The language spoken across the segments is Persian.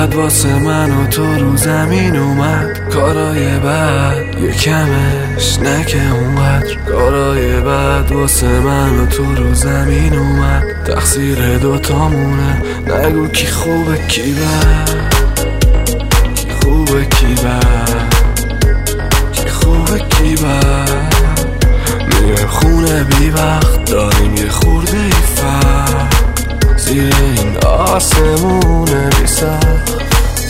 بعد واسه من و تو رو زمین اومد. کارای بعد یه کمش نکه اونقدر. کارای بعد واسه من و تو رو زمین اومد. تقصیر دوتامونه، نگو کی خوبه کی بد، کی خوبه کی بد، کی خوبه کی بد. میره خونه بی وقت، داریم یه خورده ای فرق زیر این آسمونه بی سخت.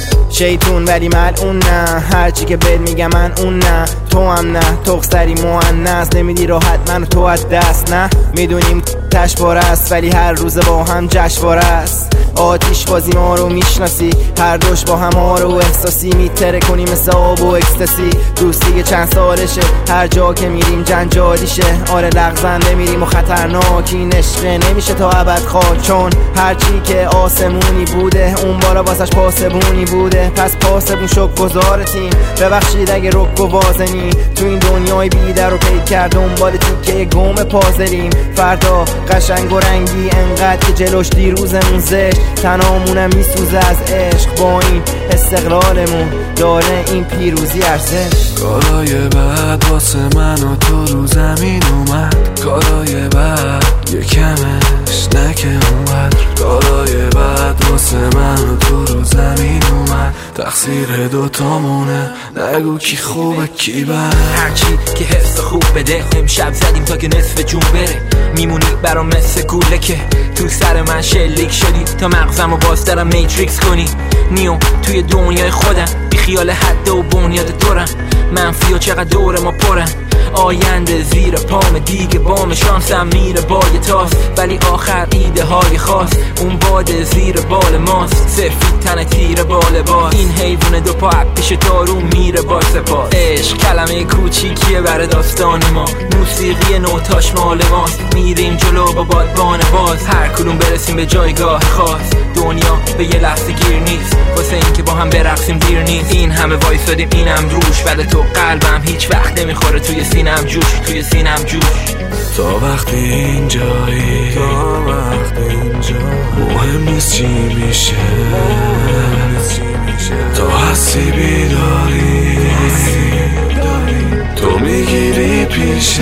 شیطون ولی ملعون نه، هرچی که بهت میگم من اون نه. تو هم نه، تخسری مؤنث، نمیدی راحت منو تو از دست. نه میدونیم تشباره است ولی هر روز با هم جشنواره است. آتیش بازی ما رو میشناسی، هر دوش با هم آرو احساسی میتره کنی مثل آب و اکستاسی. دوستی چند سالشه، هر جا که میریم جنجالیشه. آره لغزنده میریم و خطرناک، این عشقه نمیشه تا ابد خاک. چون هرچی که آسمونی بوده اون بالا واسش پاسبونی بوده. پس پاسبون شک گذارتیم، ببخشید اگه رک و وازنی. تو این دنیای بیدر و پید کرد دنبال تیکه گم پازلیم. فردا قشنگ و رنگی انقدر که جلوش دیروزمون زشت. تنامونم میسوزه از عشق، با این استقلالمون داره این پیروزی ارزش. کارای بعد واسه من و تو رو زمین اومد. کارای بعد یه کمش نکه اونقدر. کارای بعد واسه من و تو رو زمین اومد. تقصیر دوتامونه، نگو کی خوبه کی بد. هرچی که حس خوب بده، امشب زدیم تا که نصف جون بره. میمونی برام مثل گوله که تو سر من شلیک شدی، تا مغزمو باز دارم میتریکس کنی. نیو توی دنیای خودم، بی خیال حد و بنیاد دورم. منفی و چقدر دور ما پرم، آینده زیر پام دیگه بام. شانسم میره با یه تاس، ولی آخر ایده های خاص. اون باد زیر بال ماست، سفید تن تیر بال باز. این حیوان دو پا پیش دارو میره با سپاس. عشق کلمه کوچیکیه بر داستان ما، موسیقی نوتاش مال ماست. میریم جلو با بادبان باز، هر کدوم برسیم به جایگاه خاص. دنیا به یه لحظه گیر نیست، واسه این که با هم برقصیم دیر نیست. این همه وایسادیم اینم روش، ولی تو قلبم هیچ وقت نمیخوره توی سینم جوش، توی سینم جوش. تا وقتی اینجایی، تا وقتی اینجایی، مهم نیست چی میشه. تا هستی بیداری، تو میگیری پیشه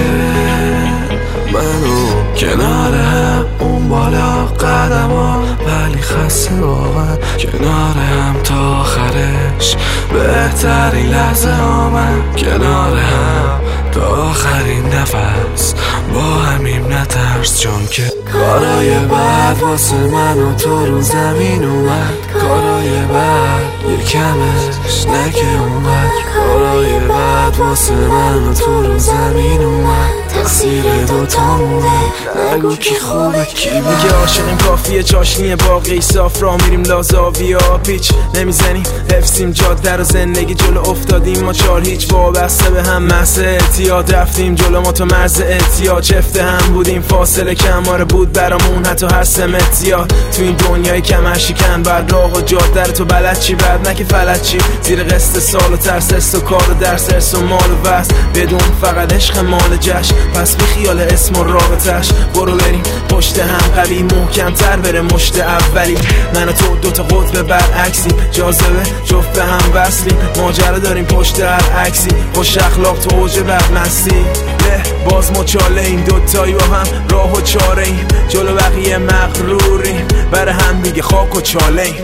منو کنارم. اون بالا قدم ها ولی خسته واقعا. کنار هم تا آخرش بهترین لحظه آمد. کنار هم تا آخرین نفس با همیم نترس، چون که کارای بعد واسه من و تو رو زمین اومد. کارای بعد یه کمش نکه اومد. کارای بعد واسه من و تو رو زمین اومد. تقصیر دوتامونه، نگو کی خوبه کی بد. میگه عاشقیم کافیه چاشنی باقی صاف، را میریم لازاویا پیچ نمیزنیم. حفظیم جاده رو زندگی جلو افتادیم ما چار هیچ. وابسته به هم محض اعتیاد، رفتیم جلو ما تو مرز اعتیاد. چفته هم بودیم فاصله کماره بود برامون حتی هر سمتیاد. تو این دنیای کمر شکن بعد راه و جاده رو تو بلد چی بعد نکه فلت چی. زیر قسط سال و ترس است و کار و درس ارس و مال و بس. بدون فقط عشق مال جشن، پس بی خیال اسم و رابطش. برو بریم پشت هم قوی محکم تر بره مشت اولی. من و تو دوتا قطب برعکسیم، جاذبه جفت به هم وصلیم. ماجرا داریم پشت هر عکسی، خوش اخلاق تو اوج بدمستی. باز مچاله این دوتایی با هم راه و چاره ایم. جلو بقیه مغروریم، بر هم دیگه خاک و چاله ایم.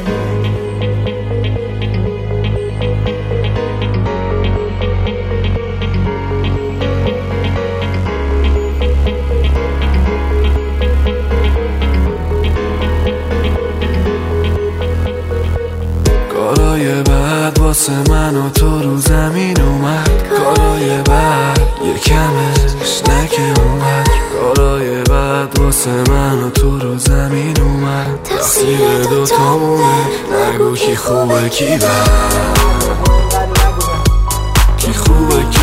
کارای بعد واسه من و تو رو زمین اومد. کارای بعد یه کمش نکه اومد. کارای بعد واسه من و تو رو زمین اومد. تقصیر دوتامونه، نگو کی خوبه کی بد، کی خوبه کی